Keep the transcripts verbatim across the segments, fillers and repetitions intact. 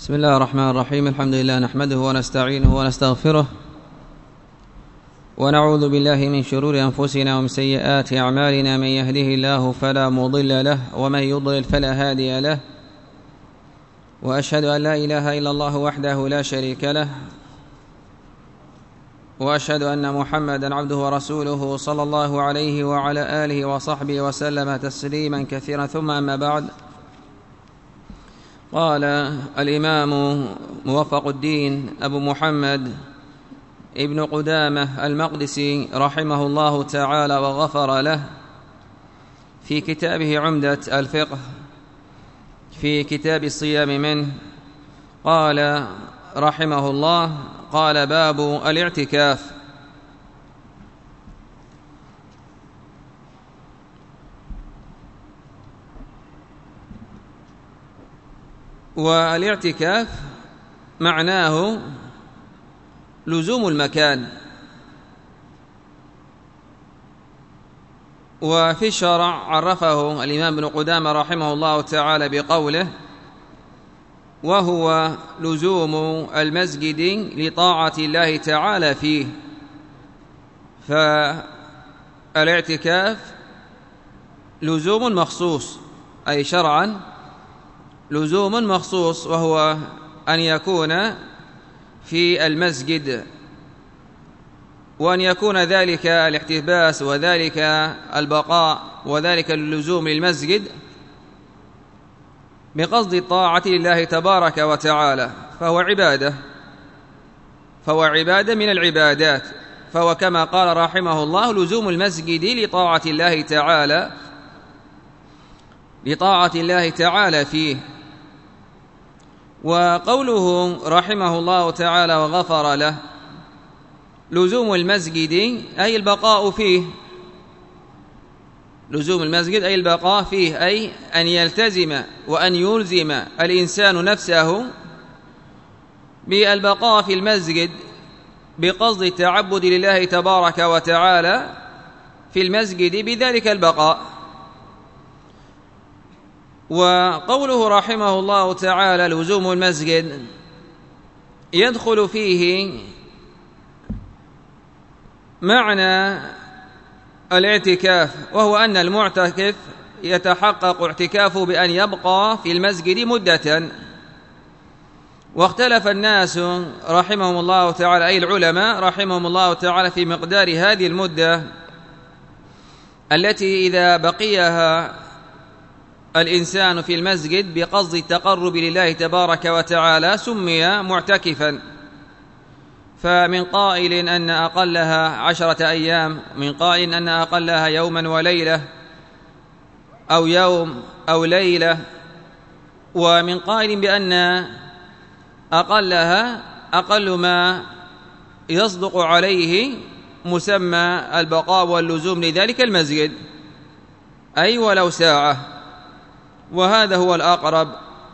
بسم الله الرحمن الرحيم. الحمد لله نحمده ونستعينه ونستغفره ونعوذ بالله من شرور أنفسنا ومن سيئات أعمالنا. من يهده الله فلا مضل له ومن يضلل فلا هادي له، وأشهد أن لا إله إلا الله وحده لا شريك له، وأشهد أن محمدا عبده ورسوله صلى الله عليه وعلى آله وصحبه وسلم تسليما كثيرا. ثم أما بعد، قال الإمام موفق الدين أبو محمد ابن قدامة المقدسي رحمه الله تعالى وغفر له في كتابه عمدة الفقه في كتاب الصيام منه، قال رحمه الله: قال باب الاعتكاف. والاعتكاف معناه لزوم المكان، وفي الشرع عرفه الإمام ابن قدامة رحمه الله تعالى بقوله: وهو لزوم المسجد لطاعة الله تعالى فيه. فالاعتكاف لزوم مخصوص، أي شرعا لزوم مخصوص، وهو أن يكون في المسجد، وأن يكون ذلك الاحتباس وذلك البقاء وذلك اللزوم للمسجد بقصد الطاعة لله تبارك وتعالى، فهو عبادة فهو عبادة من العبادات، فهو كما قال رحمه الله: لزوم المسجد لطاعة الله تعالى لطاعة الله تعالى فيه. وقوله رحمه الله تعالى وغفر له: لزوم المسجد أي البقاء فيه، لزوم المسجد أي البقاء فيه، أي أن يلتزم وأن يلزم الإنسان نفسه بالبقاء في المسجد بقصد التعبد لله تبارك وتعالى في المسجد بذلك البقاء. وقوله رحمه الله تعالى لزوم المسجد يدخل فيه معنى الاعتكاف، وهو أن المعتكف يتحقق اعتكافه بأن يبقى في المسجد مدة. واختلف الناس رحمهم الله تعالى، أي العلماء رحمهم الله تعالى، في مقدار هذه المدة التي إذا بقيها الإنسان في المسجد بقصد التقرب لله تبارك وتعالى سمي معتكفا. فمن قائل أن أقلها عشرة أيام، من قائل أن أقلها يوما وليلة أو يوم أو ليلة، ومن قائل بأن أقلها أقل ما يصدق عليه مسمى البقاء واللزوم لذلك المسجد، أي ولو ساعة، وهذا هو الأقرب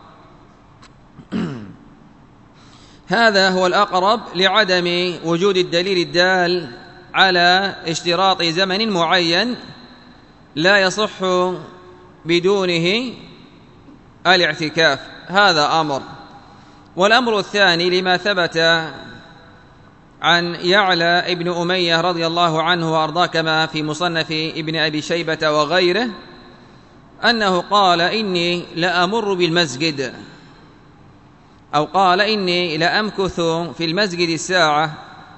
هذا هو الأقرب لعدم وجود الدليل الدال على اشتراط زمن معين لا يصح بدونه الاعتكاف. هذا أمر. والأمر الثاني لما ثبت عن يعلى ابن أمية رضي الله عنه وأرضاه كما في مصنف ابن أبي شيبة وغيره، أنه قال: إني لأمر بالمسجد، أو قال: إني لأمكث في المسجد الساعة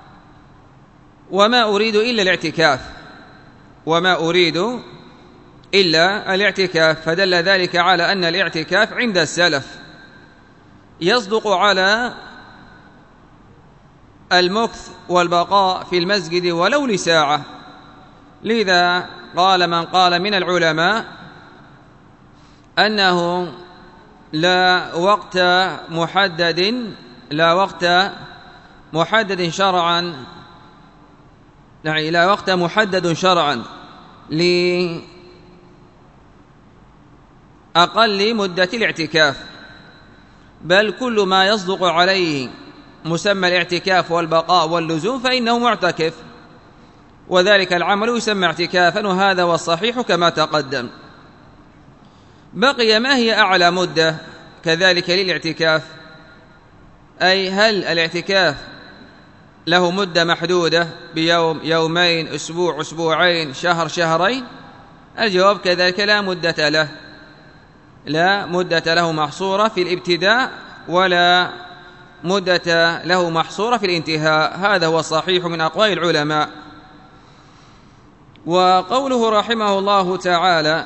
وما أريد إلا الاعتكاف وما أريد إلا الاعتكاف فدل ذلك على أن الاعتكاف عند السلف يصدق على المكث والبقاء في المسجد ولو لساعة. لذا قال من قال من العلماء أنه لا وقت محدد لا وقت محدد شرعا يعني لا وقت محدد شرعا لأقل مدة الاعتكاف، بل كل ما يصدق عليه مسمى الاعتكاف والبقاء واللزوم فإنه معتكف، وذلك العمل يسمى اعتكافا، وهذا والصحيح كما تقدم. بقي ما هي أعلى مدة كذلك للاعتكاف؟ أي هل الاعتكاف له مدة محدودة بيوم، يومين، أسبوع، أسبوعين، شهر، شهرين؟ الجواب كذلك لا مدة له، لا مدة له محصورة في الابتداء ولا مدة له محصورة في الانتهاء. هذا هو الصحيح من أقوال العلماء. وقوله رحمه الله تعالى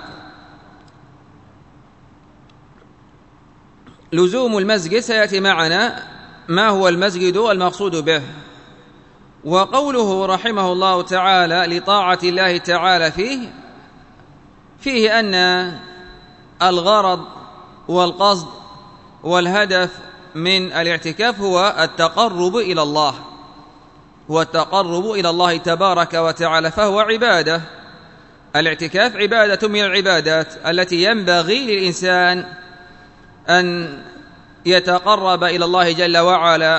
لزوم المسجد، سيأتي معنا ما هو المسجد المقصود به. وقوله رحمه الله تعالى لطاعة الله تعالى فيه، فيه أن الغرض والقصد والهدف من الاعتكاف هو التقرب إلى الله، هو التقرب إلى الله تبارك وتعالى، فهو عبادة. الاعتكاف عبادة من العبادات التي ينبغي للإنسان أن يتقرب إلى الله جل وعلا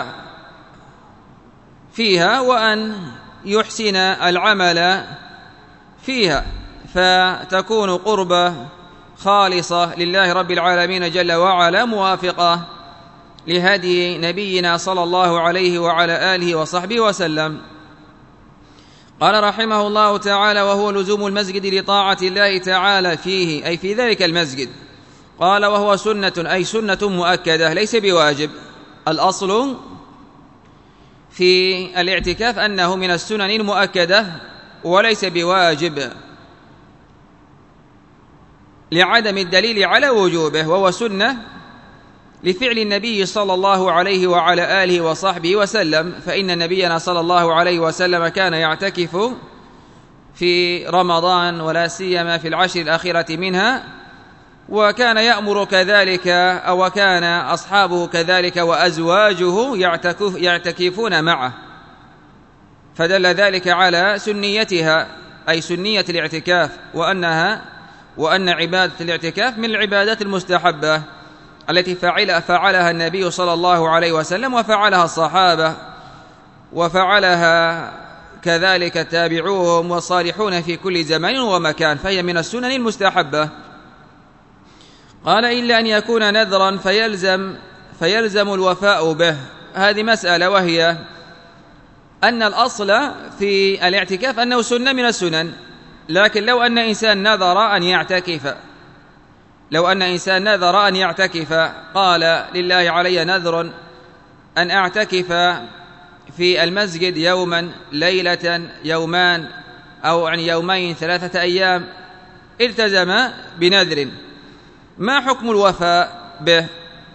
فيها، وأن يحسن العمل فيها، فتكون قربة خالصة لله رب العالمين جل وعلا، موافقة لهدي نبينا صلى الله عليه وعلى آله وصحبه وسلم. قال رحمه الله تعالى وهو لزوم المسجد لطاعة الله تعالى فيه، أي في ذلك المسجد. قال وهو سنة، أي سنة مؤكدة ليس بواجب. الأصل في الاعتكاف أنه من السنن المؤكدة وليس بواجب لعدم الدليل على وجوبه، وهو سنة لفعل النبي صلى الله عليه وعلى آله وصحبه وسلم، فإن نبينا صلى الله عليه وسلم كان يعتكف في رمضان ولا سيما في العشر الأخيرة منها، وكان يأمر كذلك أو كان أصحابه كذلك وأزواجه يعتكف يعتكفون معه، فدل ذلك على سنيتها، أي سنية الاعتكاف، وأنها وأن عبادة الاعتكاف من العبادات المستحبة التي فعل فعلها النبي صلى الله عليه وسلم، وفعلها الصحابة، وفعلها كذلك تابعوهم والصالحون في كل زمان ومكان، فهي من السنن المستحبة. قال إلا أن يكون نذرا فيلزم فيلزم الوفاء به. هذه مسألة، وهي أن الأصل في الاعتكاف أنه سنة من السنن، لكن لو أن إنسان نذر أن يعتكف لو أن إنسان نذر أن يعتكف قال لله علي نذر أن أعتكف في المسجد يوما، ليلة، يومان، أو عن يومين، ثلاثة أيام، التزم بنذر، ما حكم الوفاء به؟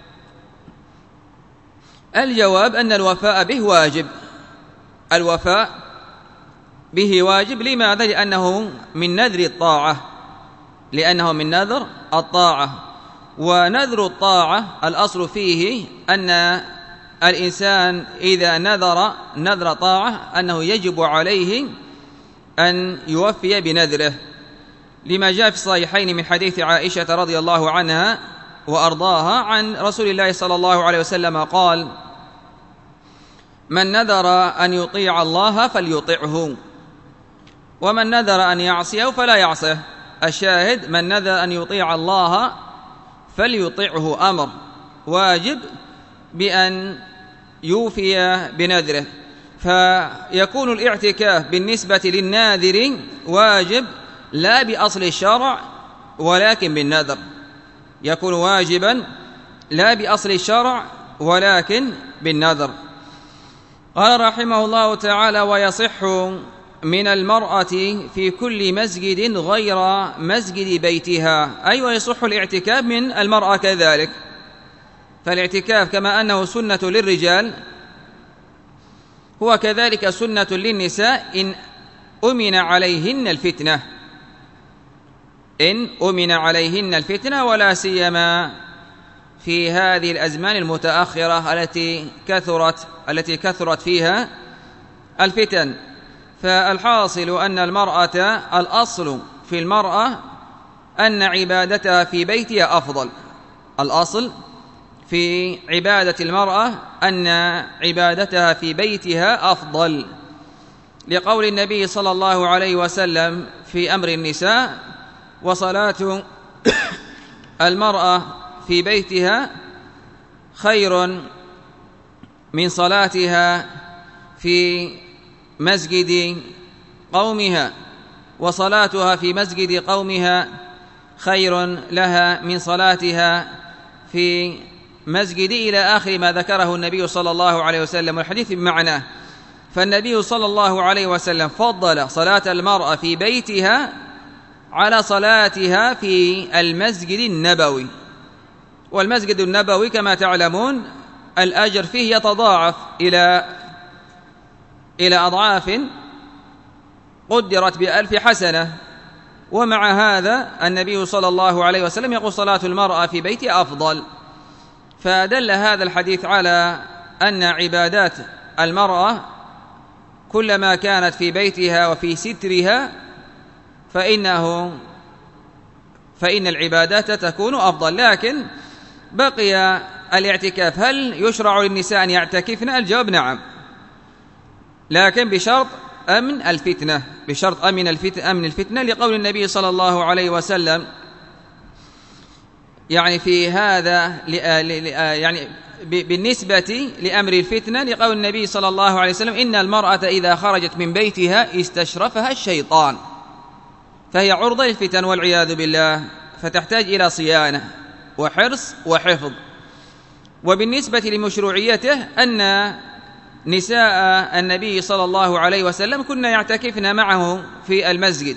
الجواب أن الوفاء به واجب. الوفاء به واجب. لماذا؟ لأنه من نذر الطاعة لأنه من نذر الطاعة ونذر الطاعة الأصل فيه أن الإنسان إذا نذر نذر طاعة أنه يجب عليه أن يوفي بنذره، لما جاء في الصحيحين من حديث عائشة رضي الله عنها وأرضاها عن رسول الله صلى الله عليه وسلم قال: من نذر أن يطيع الله فليطعه، ومن نذر أن يعصيه فلا يعصيه. الشاهد: من نذر أن يطيع الله فليطعه، أمر واجب بأن يوفي بنذره، فيكون الاعتكاف بالنسبة للناذر واجب لا بأصل الشرع ولكن بالنذر، يكون واجبا لا بأصل الشرع ولكن بالنذر. قال رحمه الله تعالى: ويصح من المرأة في كل مسجد غير مسجد بيتها، أي ويصح الاعتكاف من المرأة كذلك. فالاعتكاف كما أنه سنة للرجال هو كذلك سنة للنساء إن أمن عليهن الفتنة إن أمن عليهن الفتنة ولا سيما في هذه الأزمان المتأخرة التي كثرت التي كثرت فيها الفتن. فالحاصل أن المرأة الأصل في المرأة أن عبادتها في بيتها أفضل. الأصل في عبادة المرأة أن عبادتها في بيتها أفضل، لقول النبي صلى الله عليه وسلم في أمر النساء: وصلاة المرأة في بيتها خير من صلاتها في مسجد قومها، وصلاتها في مسجد قومها خير لها من صلاتها في مسجد، إلى آخر ما ذكره النبي صلى الله عليه وسلم. والحديث بمعناه، فالنبي صلى الله عليه وسلم فضل صلاة المرأة في بيتها على صلاتها في المسجد النبوي. والمسجد النبوي كما تعلمون الأجر فيه يتضاعف إلى إلى أضعاف قدرت بألف حسنة، ومع هذا النبي صلى الله عليه وسلم يقول صلاة المرأة في بيتها أفضل. فدل هذا الحديث على أن عبادات المرأة كلما كانت في بيتها وفي سترها فإنه فإن العبادات تكون أفضل. لكن بقي الاعتكاف، هل يشرع للنساء أن يعتكفن؟ الجواب نعم، لكن بشرط أمن الفتنة، بشرط أمن الفتنة, أمن الفتنة لقول النبي صلى الله عليه وسلم يعني في هذا يعني بالنسبة لأمر الفتنة، لقول النبي صلى الله عليه وسلم إن المرأة إذا خرجت من بيتها استشرفها الشيطان، فهي عرضة للفتن والعياذ بالله، فتحتاج إلى صيانة وحرص وحفظ. وبالنسبة لمشروعيته أن نساء النبي صلى الله عليه وسلم كنا يعتكفن معه في المسجد،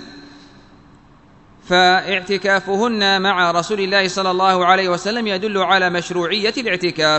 فاعتكافهن مع رسول الله صلى الله عليه وسلم يدل على مشروعية الاعتكاف.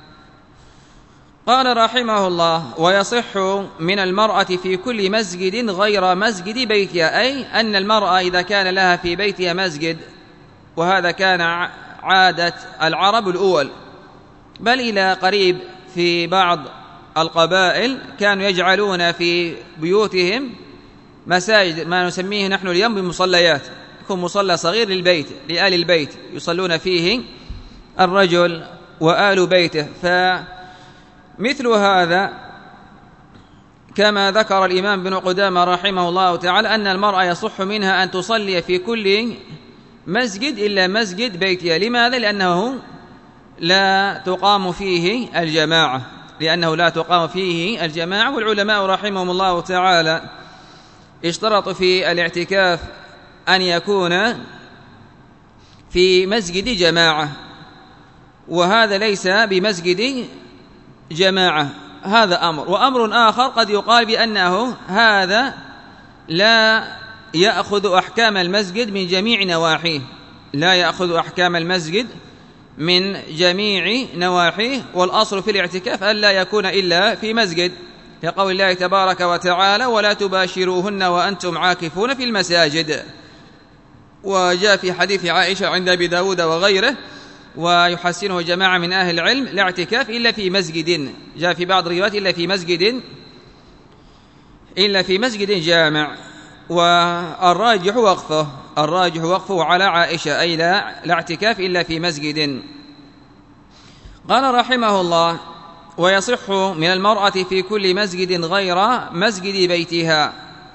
قال رحمه الله: ويصح من المرأة في كل مسجد غير مسجد بيتها، أي أن المرأة إذا كان لها في بيتها مسجد، وهذا كان عادة العرب الأول، بل إلى قريب في بعض القبائل كانوا يجعلون في بيوتهم مساجد ما نسميه نحن اليوم بمصليات، يكون مصلى صغير للبيت لآل البيت يصلون فيه الرجل وآل بيته. فمثل هذا كما ذكر الإمام ابن قدامة رحمه الله تعالى أن المرأة يصح منها أن تصلي في كل مسجد إلا مسجد بيتها. لماذا؟ لأنه لا تقام فيه الجماعة لأنه لا تقام فيه الجماعة والعلماء رحمهم الله تعالى اشترطوا في الاعتكاف أن يكون في مسجد جماعة، وهذا ليس بمسجد جماعة، هذا أمر. وأمر آخر قد يقال بأنه هذا لا يأخذ أحكام المسجد من جميع نواحيه، لا يأخذ أحكام المسجد من جميع نواحيه، والأصل في الاعتكاف أن لا يكون إلا في مسجد، كقول الله تبارك وتعالى: ولا تباشروهن وأنتم عاكفون في المساجد. وجاء في حديث عائشة عند أبي داود وغيره، ويحسنه جماعة من أهل العلم: لا اعتكاف إلا في مسجد، جاء في بعض الروايات إلا في مسجد إلا في مسجد جامع. والراجح وقفه الراجح وقفه على عائشة، أي لا, لا اعتكاف إلا في مسجد. قال رحمه الله: ويصح من المرأة في كل مسجد غير مسجد بيتها،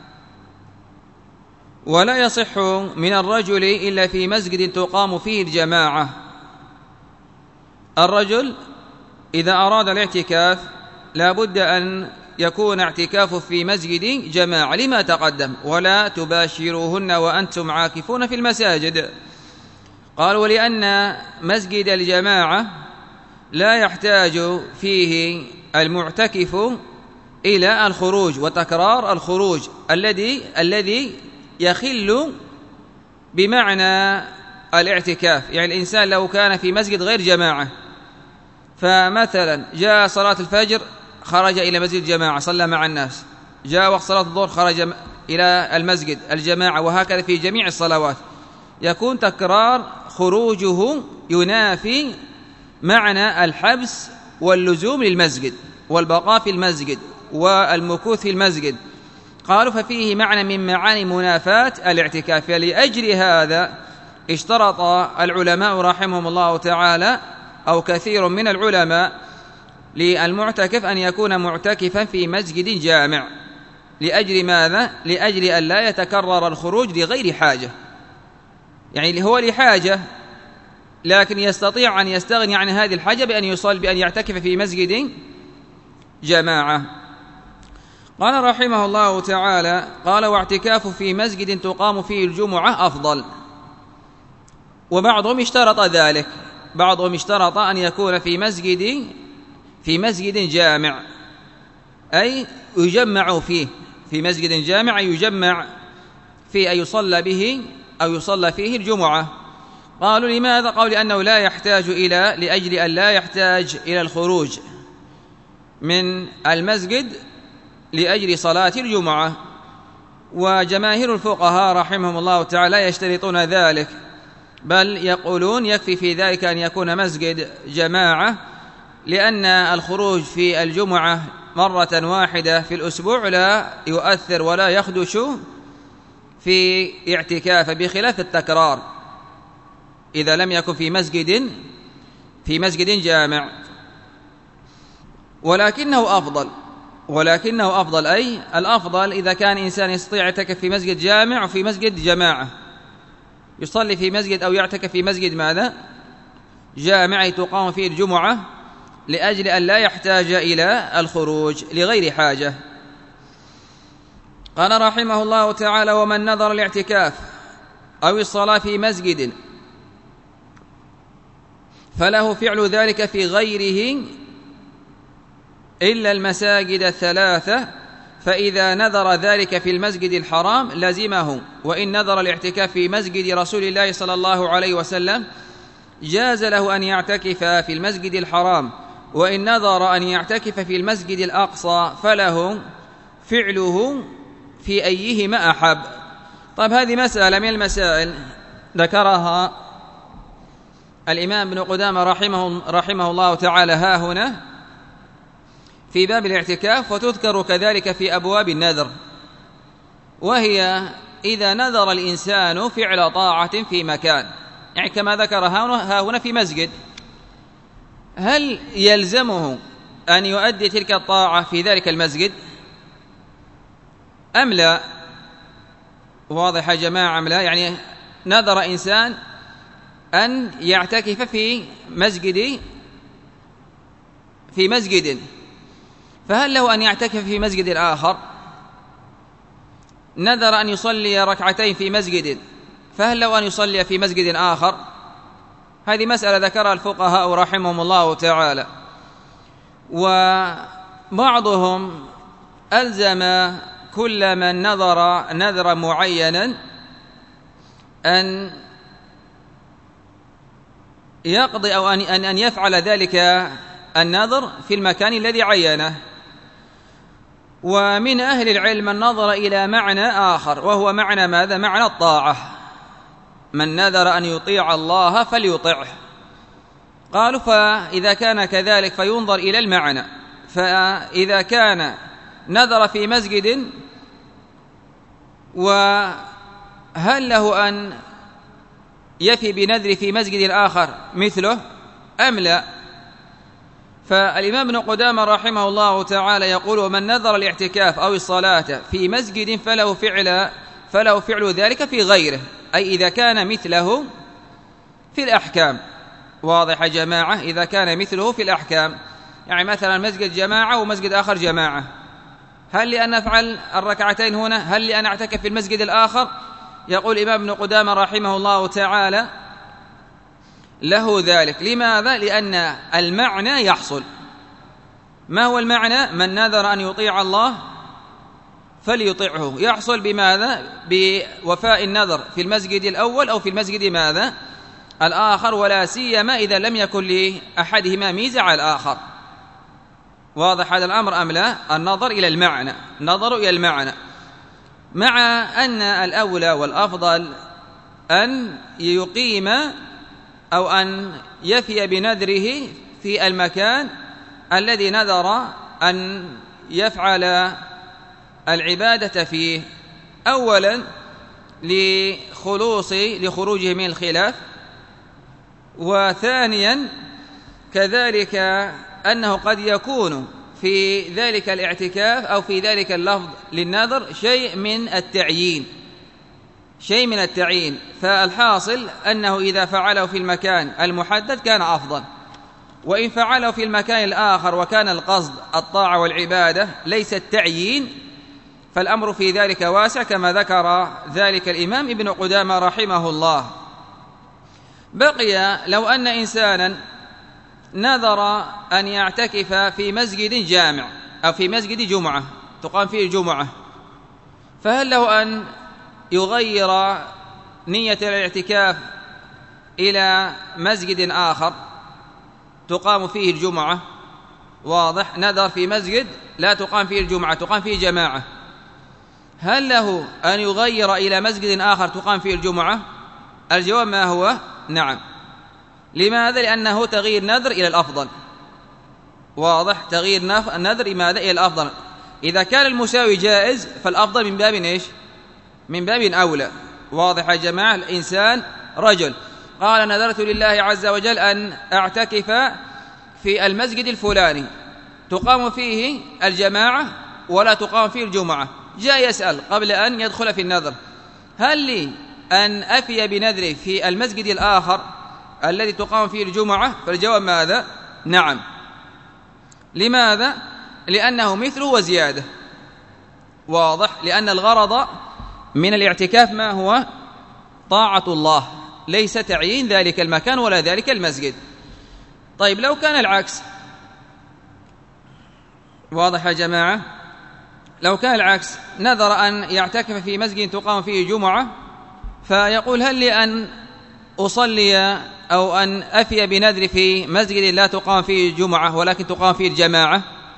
ولا يصح من الرجل إلا في مسجد تقام فيه الجماعة. الرجل إذا أراد الاعتكاف لا بد أن يكون اعتكافه في مسجد جماعة، لما تقدم: ولا تباشروهن وأنتم عاكفون في المساجد. قال: ولأن مسجد الجماعة لا يحتاج فيه المعتكف إلى الخروج وتكرار الخروج الذي الذي يخل بمعنى الاعتكاف. يعني الإنسان لو كان في مسجد غير جماعة، فمثلا جاء صلاة الفجر خرج إلى مسجد جماعة صلى مع الناس، جاء وقت صلاة الظهر خرج إلى المسجد الجماعة، وهكذا في جميع الصلوات، يكون تكرار خروجه ينافي معنى الحبس واللزوم للمسجد والبقاء في المسجد والمكوث في المسجد. قالوا: ففيه معنى من معاني منافاة الاعتكاف. فلأجل هذا اشترط العلماء رحمهم الله تعالى أو كثير من العلماء للمعتكف أن يكون معتكفا في مسجد جامع. لأجل ماذا؟ لأجل أن لا يتكرر الخروج لغير حاجة، يعني هو لحاجة لكن يستطيع أن يستغني عن هذه الحاجة بأن يصل بأن يعتكف في مسجد جماعة. قال رحمه الله تعالى: قال: واعتكاف في مسجد تقام فيه الجمعة أفضل. وبعضهم اشترط ذلك، بعضهم اشترط أن يكون في مسجد في مسجد جامع، أي يجمع فيه، في مسجد جامع يجمع فيه، أي يصلى به أو يصلى فيه الجمعة. قالوا: لماذا؟ قالوا: لأنه لا يحتاج إلى لأجل أن لا يحتاج إلى الخروج من المسجد لأجل صلاة الجمعة. وجماهير الفقهاء رحمهم الله تعالى يشترطون ذلك، بل يقولون يكفي في ذلك أن يكون مسجد جماعة، لأن الخروج في الجمعة مرة واحدة في الأسبوع لا يؤثر ولا يخدش في اعتكاف، بخلاف التكرار إذا لم يكن في مسجد في مسجد جامع. ولكنه أفضل ولكنه أفضل أي الأفضل إذا كان إنسان يستطيع يعتكف في مسجد جامع وفي مسجد جماعة، يصلي في مسجد أو يعتكف في مسجد ماذا؟ جامع تقام فيه الجمعة، لأجل أن لا يحتاج إلى الخروج لغير حاجة. قال رحمه الله تعالى: ومن نظر الاعتكاف أو الصلاة في مسجد فله فعل ذلك في غيره إلا المساجد الثلاثة، فإذا نذر ذلك في المسجد الحرام لزمه، وإن نذر الاعتكاف في مسجد رسول الله صلى الله عليه وسلم جاز له أن يعتكف في المسجد الحرام، وإن نذر أن يعتكف في المسجد الأقصى فله فعله في أيهما أحب. طيب، هذه مسألة من المسائل ذكرها الإمام ابن قدامة رحمه, رحمه الله تعالى ها هنا في باب الاعتكاف، وتذكر كذلك في أبواب النذر، وهي إذا نذر الإنسان فعل طاعة في مكان، يعني كما ذكر ها هنا في مسجد، هل يلزمه أن يؤدي تلك الطاعة في ذلك المسجد أم لا؟ واضح يا جماعة أم لا؟ يعني نذر إنسان أن يعتكف في مسجد في مسجد فهل له أن يعتكف في مسجد آخر؟ نذر أن يصلي ركعتين في مسجد فهل له أن يصلي في مسجد آخر؟ هذه مسألة ذكرها الفقهاء رحمهم الله تعالى. وبعضهم ألزم كل من نذر نذرا معينا أن يقضي أو أن أن يفعل ذلك النذر في المكان الذي عينه. ومن أهل العلم من نظر إلى معنى آخر، وهو معنى ماذا؟ معنى الطاعة. من نذر أن يطيع الله فليطعه. قالوا: فإذا كان كذلك فينظر إلى المعنى، فإذا كان نذر في مسجد وهل له أن يفي بنذر في مسجد آخر مثله أم لا؟ فالإمام ابن قدامة رحمه الله تعالى يقول: من نذر الاعتكاف أو الصلاة في مسجد فله فعل فله فعل ذلك في غيره، أي إذا كان مثله في الأحكام. واضح يا جماعة؟ إذا كان مثله في الأحكام، يعني مثلا مسجد جماعة ومسجد آخر جماعة، هل لي أن أفعل الركعتين هنا؟ هل لي أن أعتكف في المسجد الآخر؟ يقول الإمام ابن قدامة رحمه الله تعالى: له ذلك. لماذا؟ لأن المعنى يحصل. ما هو المعنى؟ من نذر أن يطيع الله فليطعه، يحصل بماذا؟ بوفاء النذر في المسجد الأول أو في المسجد ماذا؟ الآخر، ولا سيما إذا لم يكن لأحدهما ميزة على الآخر. واضح هذا الأمر أم لا؟ النظر إلى المعنى، نظر إلى المعنى، مع أن الأولى والأفضل أن يقيم أو أن يفي بنذره في المكان الذي نذر أن يفعل العبادة فيه، أولا لخلوص لخروجه من الخلاف، وثانيا كذلك أنه قد يكون في ذلك الاعتكاف أو في ذلك اللفظ للنذر شيء من التعيين شيء من التعيين فالحاصل أنه إذا فعله في المكان المحدد كان أفضل. وإن فعله في المكان الآخر وكان القصد الطاعة والعبادة ليس التعيين فالأمر في ذلك واسع، كما ذكر ذلك الإمام ابن قدامة رحمه الله. بقي لو أن إنسانا نذر أن يعتكف في مسجد جامع أو في مسجد جمعة تقام فيه الجمعة، فهل له أن يغير نية الاعتكاف إلى مسجد آخر تقام فيه الجمعة؟ واضح، نذر في مسجد لا تقام فيه الجمعة، تقام فيه جماعة، هل له أن يغير إلى مسجد آخر تقام فيه الجمعة؟ الجواب ما هو؟ نعم. لماذا؟ لأنه تغيير نذر إلى الأفضل. واضح، تغيير النذر ماذا؟ إلى الأفضل. إذا كان المساوي جائز فالأفضل من باب إيش؟ من باب أولى. واضح يا جماعة؟ الإنسان رجل قال نذرت لله عز وجل أن أعتكف في المسجد الفلاني تقام فيه الجماعة ولا تقام فيه الجمعة، جاء يسأل قبل أن يدخل في النذر هل لي أن أفي بنذري في المسجد الآخر الذي تقام فيه الجمعة؟ فالجواب ماذا؟ نعم. لماذا؟ لأنه مثله وزيادة. واضح، لأن الغرض من الاعتكاف ما هو؟ طاعة الله، ليس تعيين ذلك المكان ولا ذلك المسجد. طيب لو كان العكس، واضح يا جماعة؟ لو كان العكس، نذر أن يعتكف في مسجد تقام فيه جمعة فيقول هل لي أن أصلي أو أن أفي بنذري في مسجد لا تقام فيه جمعة ولكن تقام فيه الجماعة؟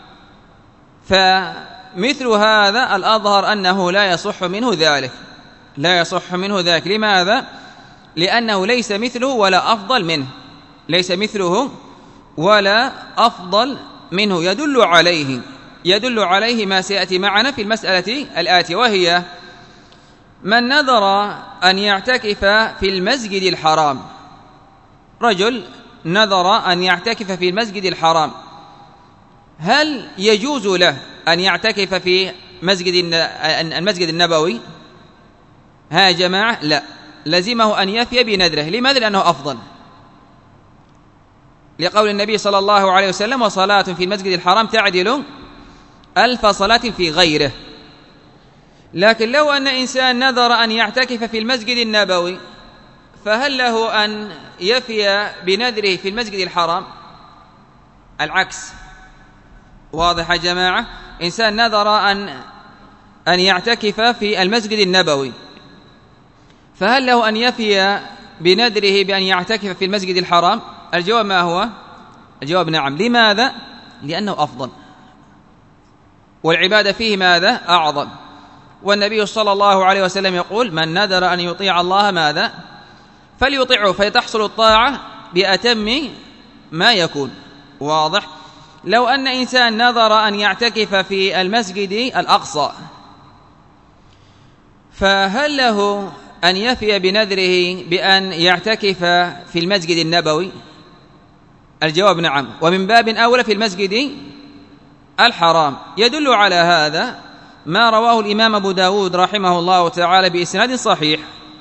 فمثل هذا الأظهر أنه لا يصح منه ذلك، لا يصح منه ذلك. لماذا؟ لأنه ليس مثله ولا أفضل منه، ليس مثله ولا أفضل منه. يدل عليه يدل عليه ما سيأتي معنا في المسألة الآتية، وهي من نذر أن يعتكف في المسجد الحرام. رجل نذر أن يعتكف في المسجد الحرام، هل يجوز له أن يعتكف في مسجد المسجد النبوي؟ ها يا جماعة، لا، لزمه أن يفي بنذره. لماذا؟ لأنه أفضل، لقول النبي صلى الله عليه وسلم وصلاة في المسجد الحرام تعدل ألف صلاة في غيره. لكن لو أن إنسان نذر أن يعتكف في المسجد النبوي فهل له أن يفي بنذره في المسجد الحرام؟ العكس. واضح يا جماعة؟ إنسان نذر أن أن يعتكف في المسجد النبوي فهل له أن يفي بنذره بأن يعتكف في المسجد الحرام؟ الجواب ما هو؟ الجواب نعم. لماذا؟ لأنه أفضل والعبادة فيه ماذا؟ أعظم. والنبي صلى الله عليه وسلم يقول من نذر أن يطيع الله ماذا؟ فليطيعه، فتحصل الطاعة بأتم ما يكون. واضح؟ لو أن إنسان نذر أن يعتكف في المسجد الأقصى فهل له أن يفي بنذره بأن يعتكف في المسجد النبوي؟ الجواب نعم، ومن باب أولى في المسجد الحرام. يدل على هذا ما رواه الإمام أبو داود رحمه الله تعالى بإسناد صحيح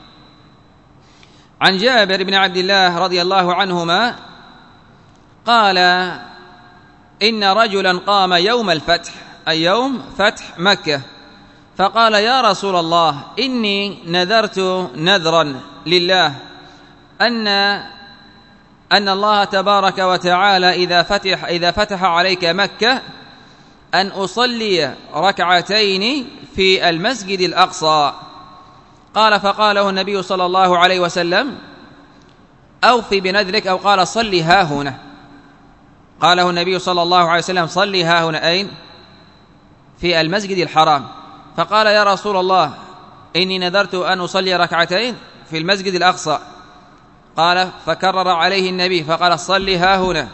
عن جابر بن عبد الله رضي الله عنهما قال إن رجلا قام يوم الفتح، أي يوم فتح مكة، فقال يا رسول الله إني نذرت نذرا لله أن أن الله تبارك وتعالى إذا فتح إذا فتح عليك مكة أن أصلي ركعتين في المسجد الأقصى. قال فقاله النبي صلى الله عليه وسلم أوفي بنذرك، أو قال صلي ها هنا. قاله النبي صلى الله عليه وسلم صلي ها هنا، أين؟ في المسجد الحرام. فقال يا رسول الله إني نذرت أن أصلي ركعتين في المسجد الأقصى. قال فكرر عليه النبي فقال صلي ها هنا.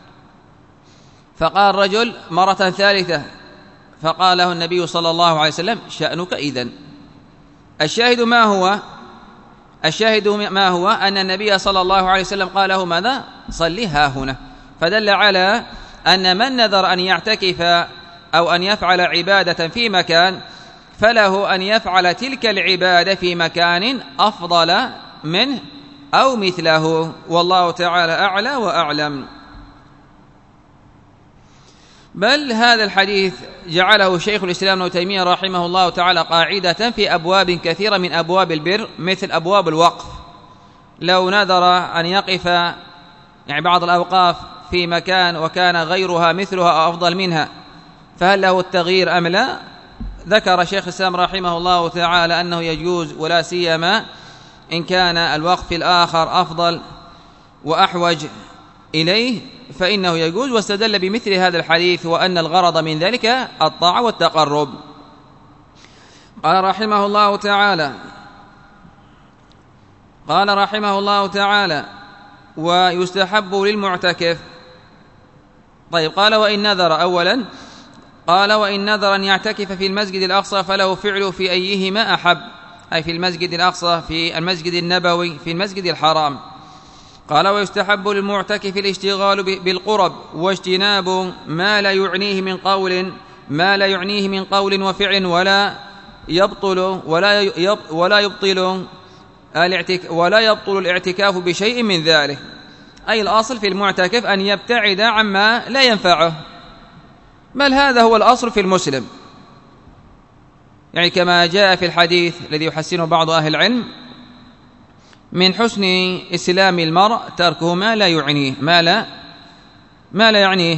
فقال الرجل مرة ثالثة فقال له النبي صلى الله عليه وسلم شأنك إذن. الشاهد ما هو؟ الشاهد ما هو أن النبي صلى الله عليه وسلم قال له ماذا؟ صلي ها هنا. فدل على أن من نذر أن يعتكف أو أن يفعل عبادة في مكان فله أن يفعل تلك العبادة في مكان أفضل منه أو مثله، والله تعالى أعلى وأعلم. بل هذا الحديث جعله شيخ الإسلام ابن تيمية رحمه الله تعالى قاعدة في أبواب كثيرة من أبواب البر، مثل أبواب الوقف. لو نذر أن يقف يعني بعض الأوقاف في مكان وكان غيرها مثلها أو أفضل منها، فهل له التغيير أم لا؟ ذكر شيخ الإسلام رحمه الله تعالى أنه يجوز، ولا سيما إن كان الوقف الآخر أفضل وأحوج إليه فإنه يجوز، واستدل بمثل هذا الحديث وأن الغرض من ذلك الطاعة والتقرب. قال رحمه الله تعالى قال رحمه الله تعالى ويستحب للمعتكف. طيب، قال وإن نذر، أولا قال وإن نذر أن يعتكف في المسجد الأقصى فله فعل في أيهما أحب، أي في المسجد الأقصى، في المسجد النبوي، في المسجد الحرام. قال ويستحب للمعتكف الاشتغال بالقرب واجتناب ما لا يعنيه من قول ما لا يعنيه من قول وفعل، ولا يبطل ولا ولا يبطل ولا يبطل الاعتكاف بشيء من ذلك. أي الأصل في المعتكف أن يبتعد عما لا ينفعه، بل هذا هو الأصل في المسلم، يعني كما جاء في الحديث الذي يحسنه بعض أهل العلم: من حسن إسلام المرء تركه ما لا يعنيه ما لا ما لا يعنيه.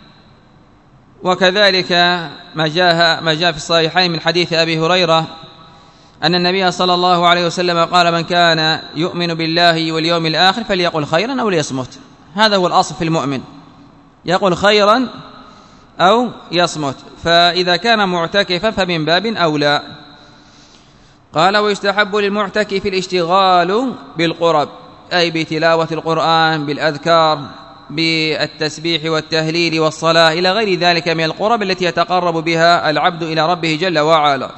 وكذلك ما جاء ما جاء في الصحيحين من حديث أبي هريرة أن النبي صلى الله عليه وسلم قال: من كان يؤمن بالله واليوم الآخر فليقل خيرا أو ليصمت. هذا هو الأصل في المؤمن، يقول خيرا أو يصمت، فإذا كان معتكفا فمن باب أولى. قال ويستحب للمعتكف الاشتغال بالقرب، أي بتلاوة القرآن، بالأذكار، بالتسبيح والتهليل والصلاة إلى غير ذلك من القرب التي يتقرب بها العبد إلى ربه جل وعلا.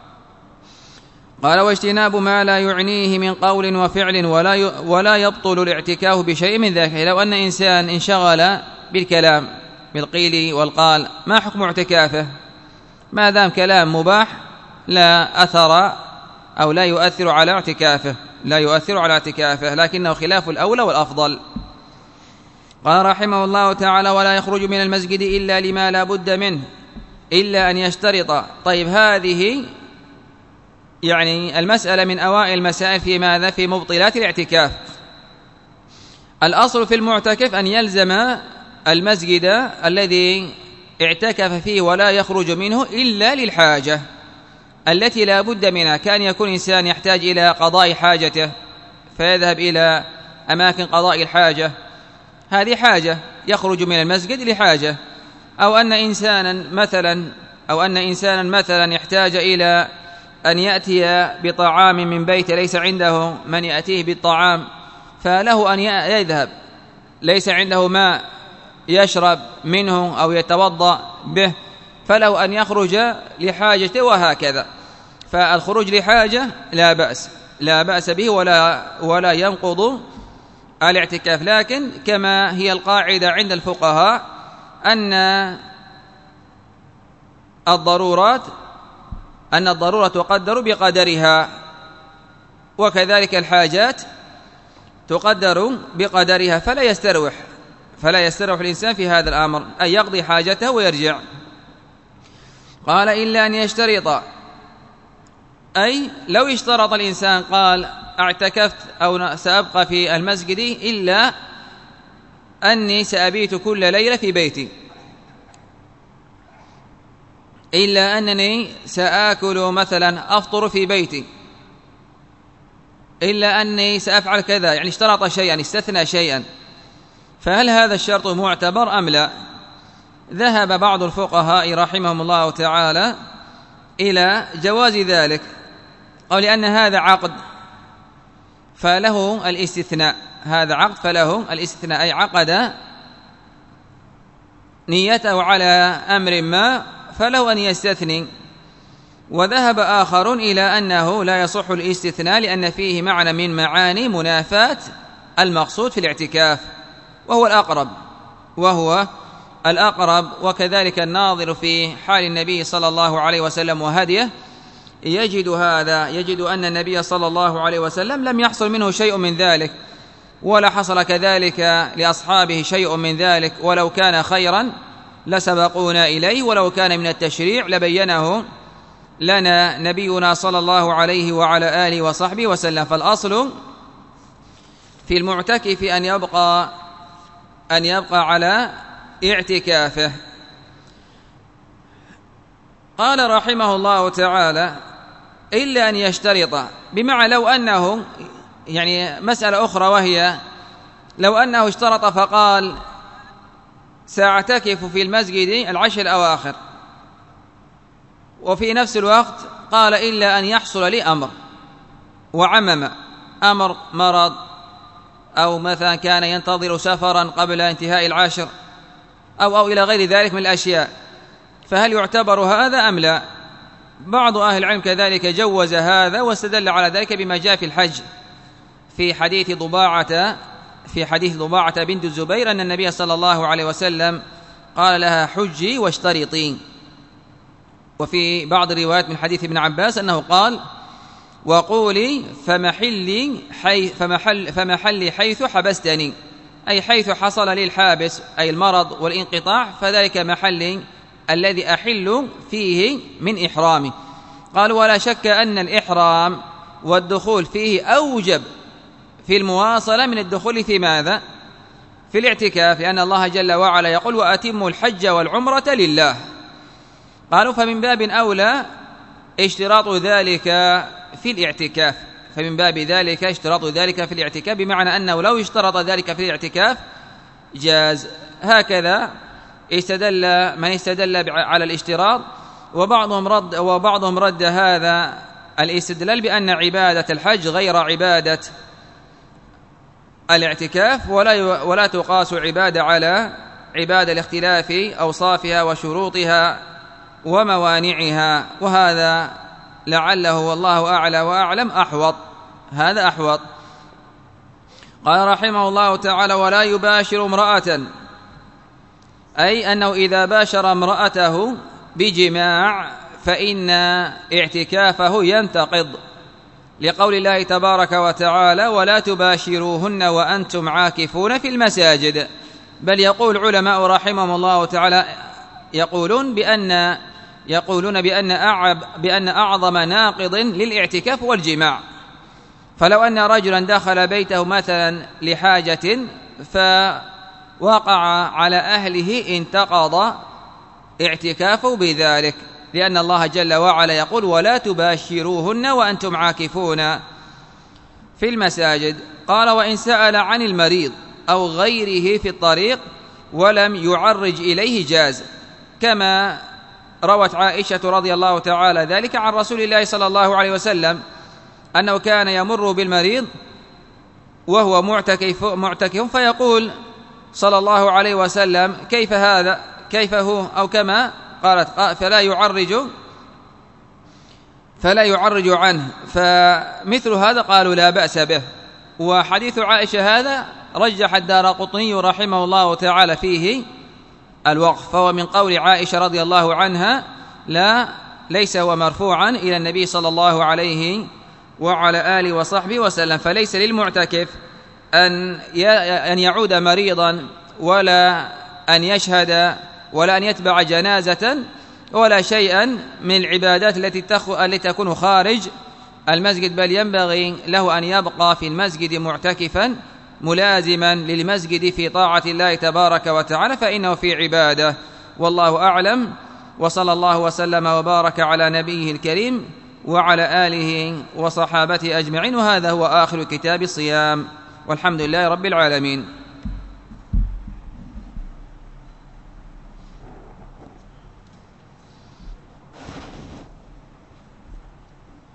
قال واجتناب ما لا يعنيه من قول وفعل، ولا ولا يبطل الاعتكاف بشيء من ذلك. لو أن إنسان انشغل بالكلام بالقيل والقال، ما حكم اعتكافه؟ ما دام كلام مباح لا أثر أو لا يؤثر على اعتكافه لا يؤثر على اعتكافه لكنه خلاف الأولى والأفضل. قال رحمه الله تعالى: ولا يخرج من المسجد إلا لما لا بد منه إلا أن يشترط. طيب، هذه يعني المسألة من أوائل المسائل في ماذا؟ في مبطلات الاعتكاف. الأصل في المعتكف أن يلزم المسجد الذي اعتكف فيه ولا يخرج منه إلا للحاجة التي لا بد منها. كان يكون إنسان يحتاج إلى قضاء حاجته فيذهب إلى أماكن قضاء الحاجة، هذه حاجة يخرج من المسجد لحاجة. أو أن إنسانا مثلا أو أن إنسانا مثلا يحتاج إلى أن يأتي بطعام من بيت ليس عنده من يأتيه بالطعام، فله أن يذهب، ليس عنده ماء يشرب منه أو يتوضأ به، فله أن يخرج لحاجته، وهكذا. فالخروج لحاجة لا بأس لا بأس به ولا ولا ينقض الاعتكاف. لكن كما هي القاعدة عند الفقهاء أن الضرورات أن الضرورة تقدر بقدرها، وكذلك الحاجات تقدر بقدرها، فلا يستروح فلا يستروح الإنسان في هذا الأمر، أن يقضي حاجته ويرجع. قال إلا أن يشترط، أي لو اشترط الإنسان قال اعتكفت أو سأبقى في المسجد إلا أني سأبيت كل ليلة في بيتي، إلا أنني سآكل مثلا أفطر في بيتي، إلا أني سأفعل كذا، يعني اشترط شيئا، استثنى شيئا، فهل هذا الشرط معتبر أم لا؟ ذهب بعض الفقهاء رحمهم الله تعالى إلى جواز ذلك، أو لأن هذا عقد فله الاستثناء هذا عقد فله الاستثناء أي عقد نيته على أمر ما فله أن يستثني. وذهب آخر إلى أنه لا يصح الاستثناء لأن فيه معنى من معاني منافاة المقصود في الاعتكاف، وهو الأقرب وهو الأقرب وكذلك الناظر في حال النبي صلى الله عليه وسلم وهديه يجد هذا يجد أن النبي صلى الله عليه وسلم لم يحصل منه شيء من ذلك، ولا حصل كذلك لأصحابه شيء من ذلك، ولو كان خيرا لسبقونا إليه، ولو كان من التشريع لبينه لنا نبينا صلى الله عليه وعلى آله وصحبه وسلم. فالأصل في المعتكف أن يبقى أن يبقى على اعتكافه. قال رحمه الله تعالى: إلا أن يشترط، بمعنى لو أنه يعني مسألة أخرى، وهي لو أنه اشترط فقال سأعتكف في المسجد العشر الأواخر، وفي نفس الوقت قال إلا أن يحصل لي أمر، وعمم أمر مرض، أو مثلا كان ينتظر سفرا قبل انتهاء العاشر، أو, أو إلى غير ذلك من الأشياء، فهل يعتبر هذا أم لا؟ بعض أهل العلم كذلك جوز هذا، واستدل على ذلك بما جاء في الحج في حديث ضباعة في حديث ضباعة بنت الزبير أن النبي صلى الله عليه وسلم قال لها: حجي واشترطي. وفي بعض الروايات من حديث ابن عباس أنه قال: وقولي فمحلي حي فمحل فمحلي حيث حبستني، أي حيث حصل لي الحابس، أي المرض والانقطاع، فذلك محلي الذي أحل فيه من إحرامي. قال: ولا شك أن الإحرام والدخول فيه أوجب في المواصلة من الدخول في ماذا؟ في الاعتكاف، لأن الله جل وعلا يقول: وأتموا الحج والعمرة لله. قالوا: فمن باب أولى اشتراط ذلك في الاعتكاف، فمن باب ذلك اشتراط ذلك في الاعتكاف، بمعنى أنه لو اشترط ذلك في الاعتكاف جاز. هكذا استدل من استدل على الاشتراط، وبعضهم رد وبعضهم رد هذا الاستدلال بأن عبادة الحج غير عبادة الاعتكاف، ولا ولا تقاس عبادة على عبادة لاختلاف أوصافها وشروطها وموانعها، وهذا لعله والله أعلى وأعلم أحوط، هذا أحوط. قال رحمه الله تعالى: ولا يباشر امرأة، أي أنه إذا باشر امرأته بجماع فإن اعتكافه ينتقض، لقول الله تبارك وتعالى: ولا تباشروهن وأنتم عاكفون في المساجد. بل يقول علماء رحمهم الله تعالى يقولون بأن يقولون بأن أعب بأن أعظم ناقض للاعتكاف والجماع. فلو أن رجلا دخل بيته مثلا لحاجة فوقع على أهله انتقض اعتكافه بذلك، لأن الله جل وعلا يقول: ولا تباشروهن وأنتم عاكفون في المساجد. قال: وإن سأل عن المريض أو غيره في الطريق ولم يعرج إليه جاز، كما روت عائشة رضي الله تعالى ذلك عن رسول الله صلى الله عليه وسلم أنه كان يمر بالمريض وهو معتكف, معتكف فيقول صلى الله عليه وسلم: كيف هذا؟ كيف هو؟ أو كما قالت: فلا يعرج فلا يعرج عنه. فمثل هذا قالوا لا بأس به. وحديث عائشة هذا رجح الدارقطني رحمه الله تعالى فيه الوقف، فهو من قول عائشة رضي الله عنها، لا ليس هو مرفوعا إلى النبي صلى الله عليه وعلى آله وصحبه وسلم. فليس للمعتكف أن أن يعود مريضا، ولا أن يشهد، ولا أن يتبع جنازة، ولا شيئا من العبادات التي التي تكون خارج المسجد، بل ينبغي له أن يبقى في المسجد معتكفا ملازما للمسجد في طاعة الله تبارك وتعالى، فإنه في عبادة. والله أعلم، وصلى الله وسلم وبارك على نبيه الكريم وعلى آله وصحابته أجمعين. وهذا هو آخر كتاب الصيام، والحمد لله رب العالمين.